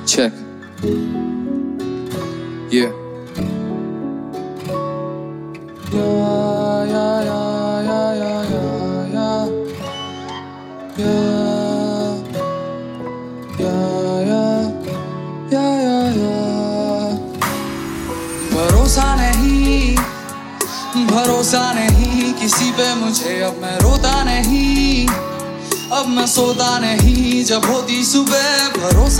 Check. Yeah. भरोसा नहीं किसी पे मुझे, अब मैं रोता नहीं, अब मैं सोता नहीं जब होती सुबह।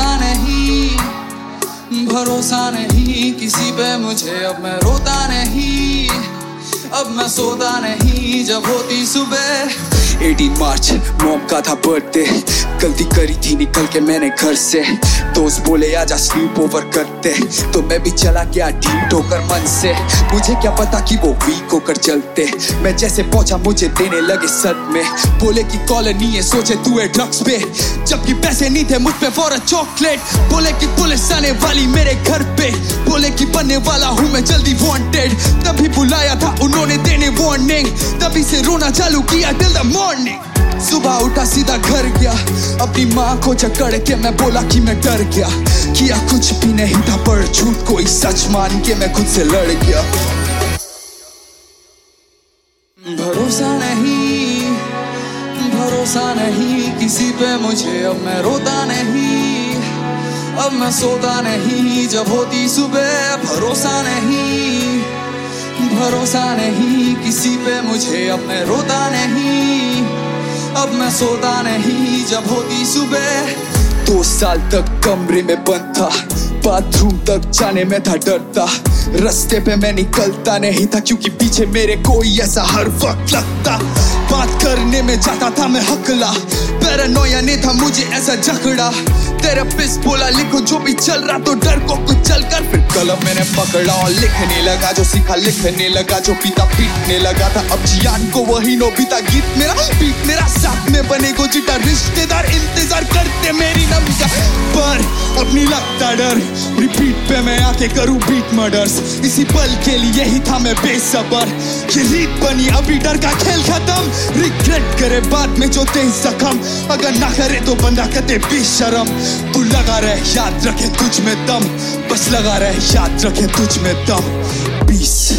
भरोसा नहीं किसी पे मुझे, अब मैं रोता नहीं, अब मैं सोता नहीं जब होती सुबह। 18 मार्च मॉम का था बर्थडे, गलती करी थी निकल के मैंने घर से। दोस्त बोले आजा स्लीप ओवर करते, तो मैं भी चला गया ढीठ होकर मन से। मुझे क्या पता कि वो वीक होकर चलते, मैं जैसे पहुंचा मुझे देने लगे सदमे। बोले कि कॉलोनी है सोचे तू है ड्रग्स पे, जबकि पैसे नहीं थे मुझ पे फॉर अ चॉकलेट। बोले कि पुलिस आने वाली मेरे घर पे, बोले कि बनने वाला हूँ मैं जल्दी वांटेड। तभी बुलाया था उन्होंने देने वार्निंग, तभी से रोना चालू किया टिल द मॉर्निंग। सुबह उठा सीधा घर गया, अपनी माँ को जकड़ के मैं बोला कि मैं डर गया। किया कुछ भी नहीं था पर झूठ को ही सच मान के मैं खुद से लड़ गया। भरोसा नहीं किसी पे मुझे, अब मैं रोता नहीं, अब मैं सोता नहीं जब होती सुबह। भरोसा नहीं किसी पे मुझे, अब मैं रोता नहीं, अब मैं सोता नहीं जब होती सुबह। 2 साल तक कमरे में बंद था, बाथरूम तक जाने में था डरता। रास्ते पे मैं निकलता नहीं था क्योंकि पीछे मेरे कोई ऐसा हर वक्त लगता। बात करने में जाता था मैं हकला, पैरानोया ने था मुझे ऐसा जकड़ा। थेरेपिस्ट बोला लिखो जो भी चल रहा, तो डर को कुछ चल कर फिर कलम मैंने पकड़ा और लिखने लगा। जो सीखा लिखने लगा, जो पीता पीटने लगा था। अब जियान को वही नोबिता गीत मेरा, बीट मेरा साथ में बने गोजिटा। रिश्तेदार इंतजार करते मेरी नमी का, पर अपनी लगता डर। रिपीट पे मैं आके करूं बीट मर्डर्स, इसी पल के लिए ही था मैं बेसब्र। ये रीत बनी अभी डर का खेल खत्म, रिग्रेट करे बाद में जो दे जख्म। अगर ना करे तो बंदा कहते बेशरम। तू लगा रहे याद रखे तुझ में दम, बस लगा रहे याद रखे तुझ में दम। पीस।